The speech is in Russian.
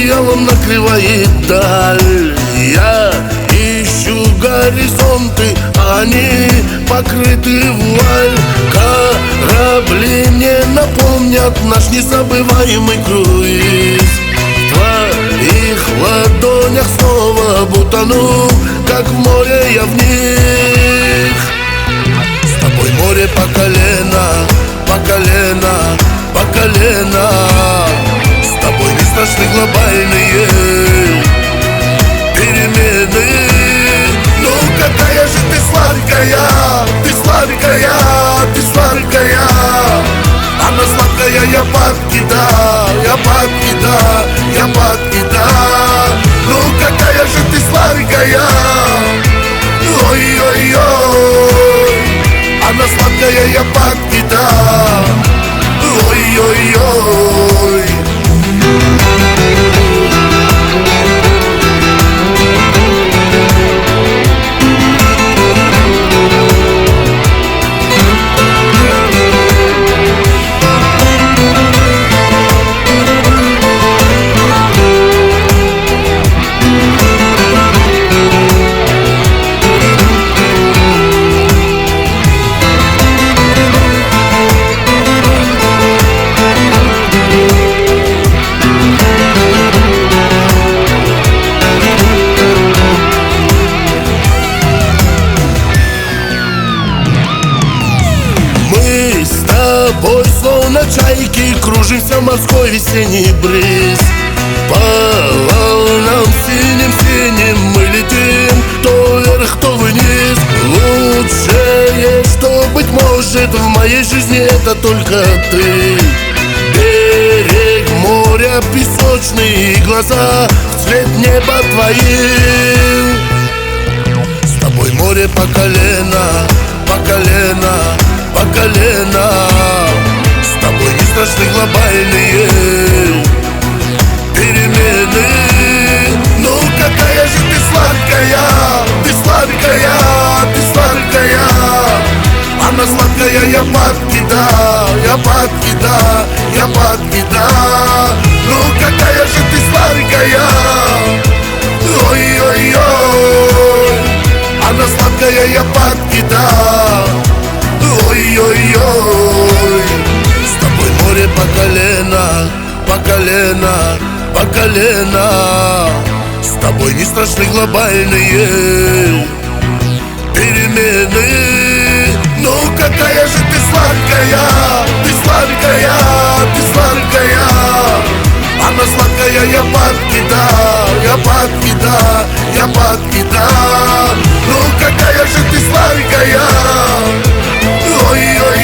одеялом накрывает даль. Я ищу горизонты, они покрыты вуаль. Корабли мне напомнят наш незабываемый круиз. В твоих ладонях снова утону, как в море я в них. С тобой море по колено, по колено, по колено. С тобой не страшны глобальные перемены. Ну какая же ты сладкая, ты сладкая, ты сладкая. Она сладкая, я подкида, я подкида, я подкида. Ну какая же ты сладкая, ой-ой-ой. Она сладкая, я подкида, ой-ой-ой. Словно чайки кружимся в морской весенний бриз. По волнам синим-синим мы летим, то вверх, то вниз. Лучшее, что быть может в моей жизни, это только ты. Берег моря песочный, глаза в цвет неба твоим. С тобой море по колено, по колено, по колено. С тобой не страшны глобальные перемены. Ну какая же ты сладкая, ты сладкая, ты сладкая. Она сладкая, я подкида, я подкида, я подкида. Ну какая же ты сладкая, ой-ой-ой. Она сладкая, я подкида, ой-ой-ой. С тобой море по колено, по колено, по колено. С тобой не страшны глобальные перемены. Ну какая же ты сладкая, ты сладкая, ты сладкая. Она сладкая, я подкида, я подкида, я подкида. Ну какая же ты сладкая, ой-ой-ой.